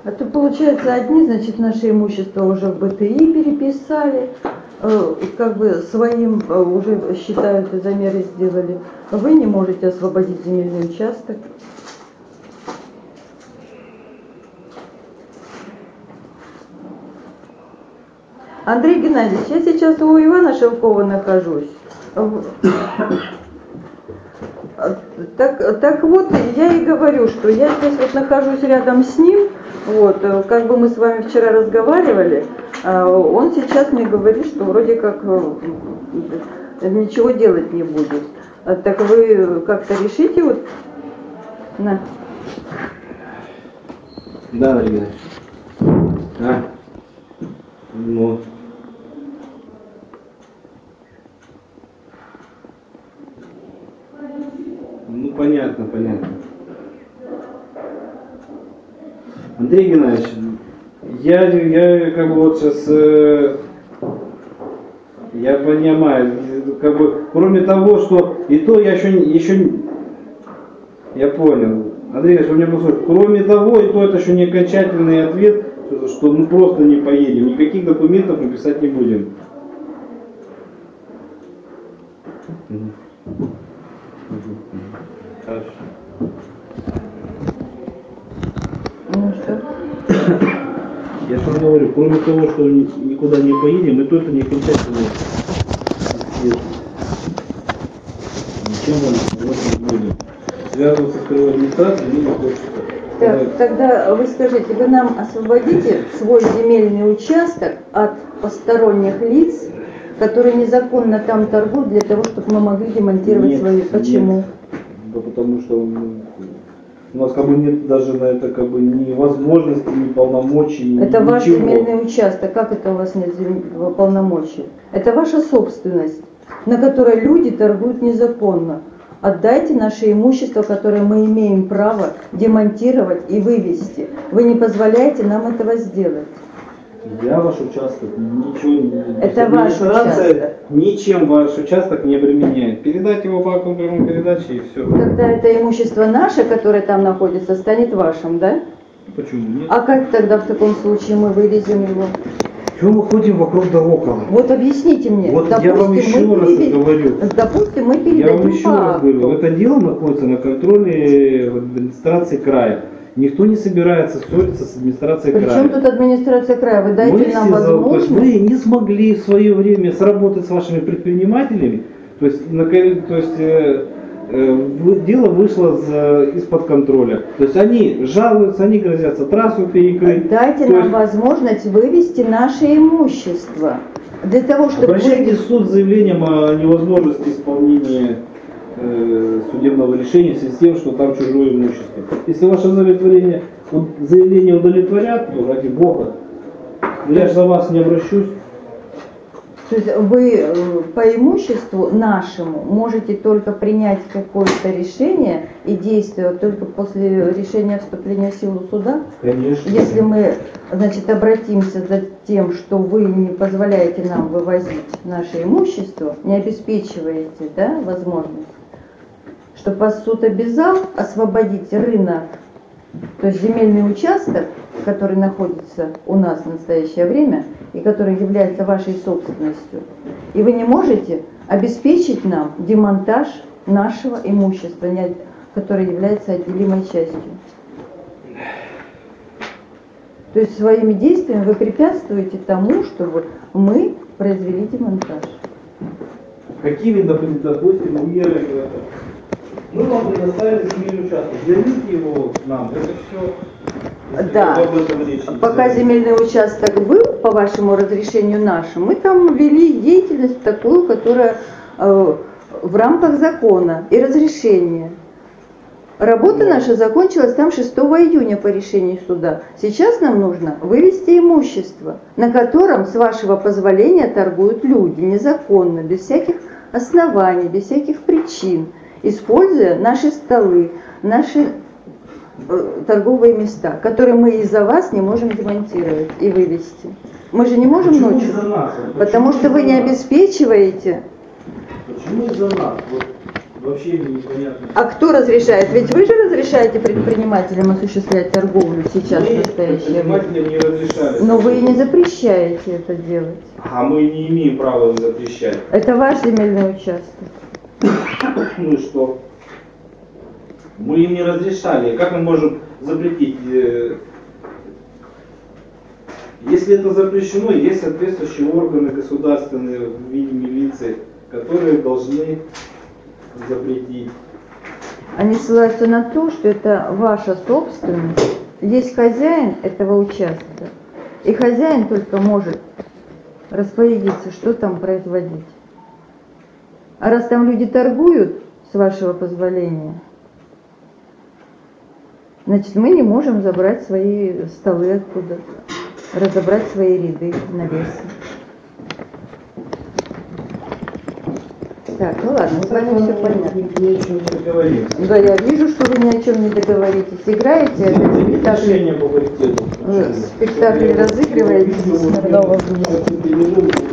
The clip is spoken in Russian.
А то получается, одни, значит, наше имущество уже в БТИ переписали, как бы своим уже считают и замеры сделали. Вы не можете освободить земельный участок. Андрей Геннадьевич, я сейчас у Ивана Шевкова нахожусь. Так вот, я и говорю, что я здесь вот нахожусь рядом с ним, вот, как бы мы с вами вчера разговаривали, он сейчас мне говорит, что вроде как ничего делать не будет. Так вы как-то решите вот? На. Да, Марина. Ну. Ну, понятно. Андрей Геннадьевич, я как бы вот сейчас, я понимаю, как бы, кроме того, что и то я еще я понял. Андрей Геннадьевич, вы меня послушайте, кроме того, и то это еще не окончательный ответ, что мы просто не поедем, никаких документов мы писать не будем. Хорошо. Ну что? Я же говорю, кроме того, что никуда не поедем, и то это не окончательно. Ничем вам не будем. Связываться с первой администрацией мы не хочется. Так, тогда вы скажите, вы нам освободите свой земельный участок от посторонних лиц, которые незаконно там торгуют, для того, чтобы мы могли демонтировать свои. Почему? Нет. Да потому что у нас как бы нет даже на это как бы ни возможности, ни полномочий. Это ничего. ваш земельный участок. Как это у вас нет полномочий? Это ваша собственность, на которой люди торгуют незаконно. Отдайте наше имущество, которое мы имеем право демонтировать и вывести. Вы не позволяете нам этого сделать. Я ваш участок ничего не... Это ваш участок. Ничем ваш участок не обременяет. Передать его по акту прямой передачи и все. Тогда это имущество наше, которое там находится, станет вашим, да? Почему нет? А как тогда в таком случае мы вывезем его? Чего мы ходим вокруг да около? Вот объясните мне. Вот я вам еще раз говорю. Допустим, мы Я передадим вам еще раз говорю, это дело находится на контроле администрации края. Никто не собирается ссориться с администрацией края. Причем тут администрация края? Вы дайте нам возможность. Мы не смогли в свое время сработать с вашими предпринимателями. То есть дело вышло из-под контроля. То есть они жалуются, они грозятся трассу перекрыть. Дайте нам возможность вывести наше имущество. Для того, чтобы... Обращайтесь в суд с заявлением о невозможности исполнения судебного решения в связи с тем, что там чужое имущество. Если ваше заявление удовлетворят, то ради Бога. Я же за вас не обращусь. То есть вы по имуществу нашему можете только принять какое-то решение и действовать только после решения вступления в силу суда? Конечно. Если мы, значит, обратимся за тем, что вы не позволяете нам вывозить наше имущество, не обеспечиваете, да, возможность, чтобы вас суд обязал освободить рынок, то есть земельный участок, который находится у нас в настоящее время и который является вашей собственностью, и вы не можете обеспечить нам демонтаж нашего имущества, которое является отделимой частью. То есть своими действиями вы препятствуете тому, чтобы мы произвели демонтаж. Какими, допустим, мерами это? Мы вам предоставили земельный участок. Верните его нам. Это все. Да. Пока земельный участок был, по вашему разрешению нашему, мы там вели деятельность такую, которая в рамках закона и разрешения. Работа наша закончилась там 6 июня по решению суда. Сейчас нам нужно вывести имущество, на котором, с вашего позволения, торгуют люди незаконно, без всяких оснований, без всяких причин, используя наши столы, наши торговые места, которые мы из-за вас не можем демонтировать и вывести. Мы же не можем ночью, потому что вы не обеспечиваете. Почему из-за нас? Вот вообще непонятно. А кто разрешает? Ведь вы же разрешаете предпринимателям осуществлять торговлю сейчас в настоящее время. Предпринимателям не разрешали. Но вы не запрещаете это делать. А мы не имеем права им запрещать. Это ваш земельный участок. Ну и что? Мы им не разрешали. Как мы можем запретить? Если это запрещено, есть соответствующие органы государственные в виде милиции, которые должны запретить. Они ссылаются на то, что это ваша собственность. Есть хозяин этого участка. И хозяин только может распорядиться, что там производить. А раз там люди торгуют, с вашего позволения, значит, мы не можем забрать свои столы оттуда, разобрать свои ряды навесы. Так, ну ладно, с вами все понятно. Ни о чем не договоримся. Да, я вижу, что вы ни о чем не договоритесь. Играете, это спектакль, Решение по паритету. спектакль разыгрываете. Видео,